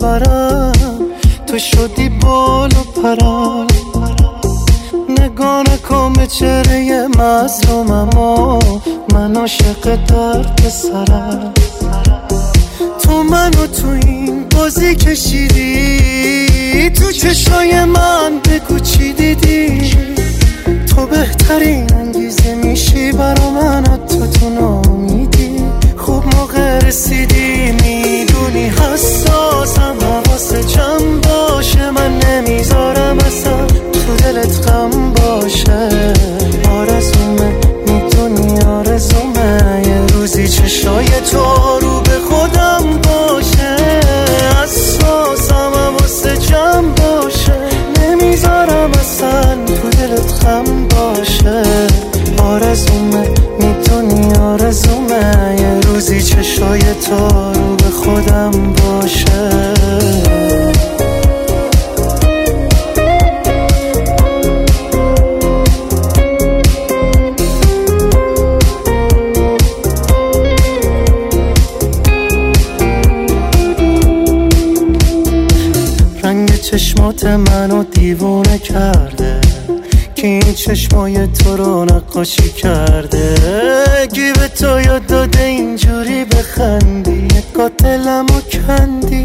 ببرم، تو شدی بال و پرم. نگاه نکن به چهره مظلومم و من عاشق درد سرم. تو منو تو این بازی کشیدی، تو چشای من بگو چی دیدی. تو بهترین انگیزه میشی برا من، تو نامیدی. خوب موقع رسیدی، میدونی حساسم، حواست جمع باشه. من نمیذارم اصلا تو دلت غم باشه. آرزومه میدونی آرزومه، یه روزی چشای تو رو به خودم باشه. حساسم، حواست جمع باشه. نمیذارم اصلا تو دلت غم باشه. آرزومه میدونی آرزومه، یه روزی چشای تو رو به خودم باشه. رنگ چشمات منو دیوونه کرده، که این چشمای تو رو نقاشی کرده. کی به تو یاد داده اینجوری بخندی، قاتلمو کندی.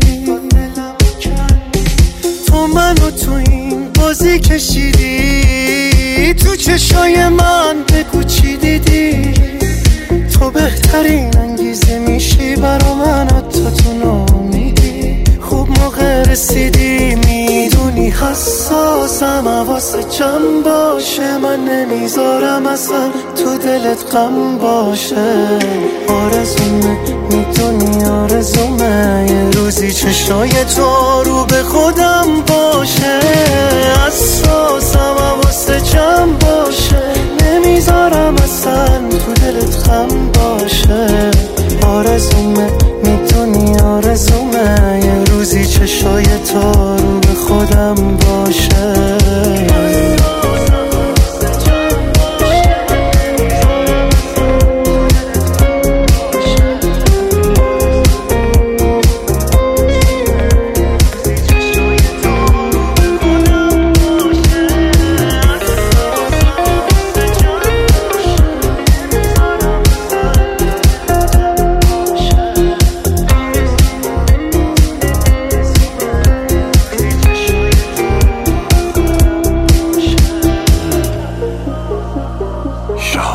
تو منو تو این بازی کشیدی، تو چشای من بگو چی دیدی. تو بهترین انگیزه میشی برا من، تو نامیدی. خوب موقع رسیدی، میدونی حساسم، حواست جمع باشه. من نمیذارم اصلا تو دلت غم باشه. آرزومه میدونی آرزومه، یه روزی چشای تو رو به خودم باشه. حساسم، حواست جمع باشه. نمیذارم اصلا تو دلت غم باشه. آرزومه میدونی آرزومه، یه روزی چشای تو رو به خودم باشه.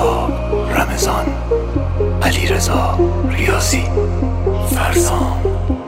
رمضان، علیرضا ریاضی، فرزان.